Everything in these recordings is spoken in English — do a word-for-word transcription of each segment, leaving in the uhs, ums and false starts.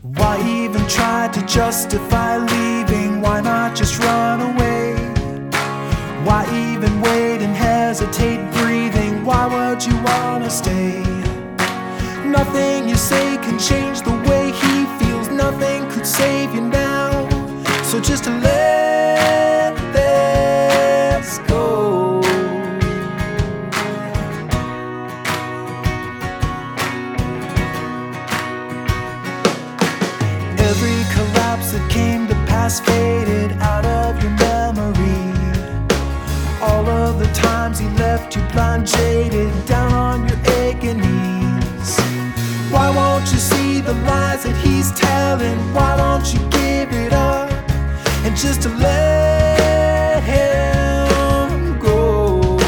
Why even try to justify leaving? Why not just run away? Why even wait and hesitate breathing? Why would you wanna stay? Nothing you say can change the way he feels. Nothing could save you now. So just to let this go. Every collapse that came to pass faded out of your memory. All of the times he left you blind, jaded, down on your aching knees. Why won't you see the lies that he's telling? Why don't you give it up and just to let him go?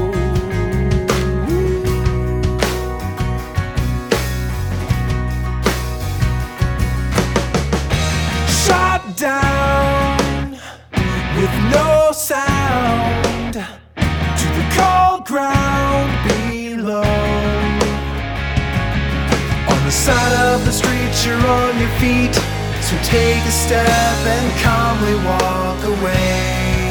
Shot down with no sound to the cold ground below. On the side of the street you're on your feet, so take a step and calmly walk away.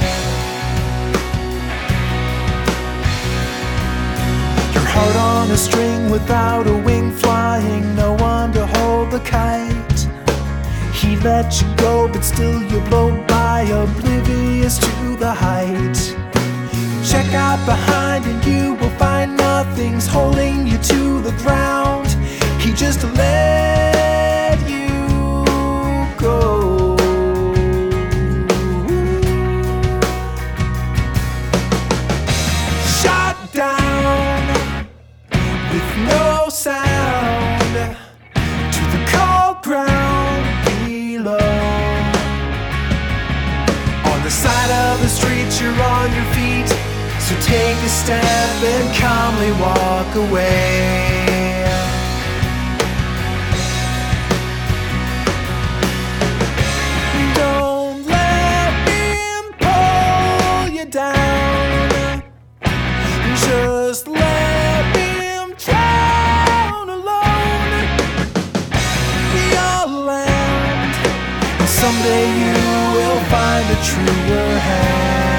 Your heart on a string without a wing flying, no one to hold the kite. He let you go but still you blow by, oblivious to the height. Check out behind and you will find nothing's holding you to the ground. He just let you go. Shot down with no sound to the cold ground below. On the side of the street you're on your feet, so take a step and calmly walk away. Don't let him pull you down. Just let him drown alone. You'll land, and someday you will find a truer hand.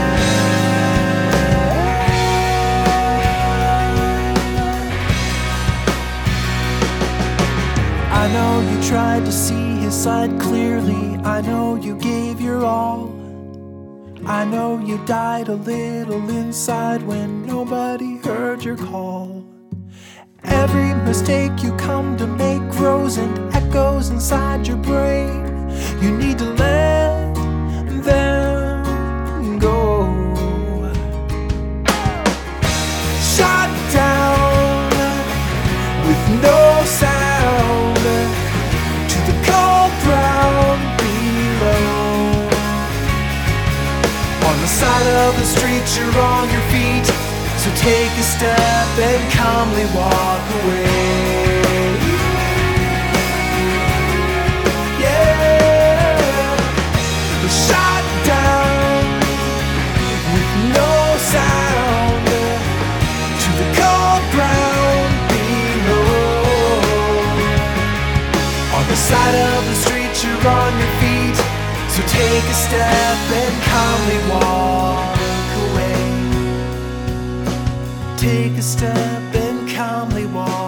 I know you tried to see his side clearly. I know you gave your all. I know you died a little inside when nobody heard your call. Every mistake you come to make grows and echoes inside your brain. You need to let them go. Shot down with no sound to the cold ground below. On the side of the street you're on your feet, so take a step and calmly walk away. Yeah, shot down with no sound to the cold ground below. On the side of the street you're on your feet, so take a step and calmly walk away. Take a step and calmly walk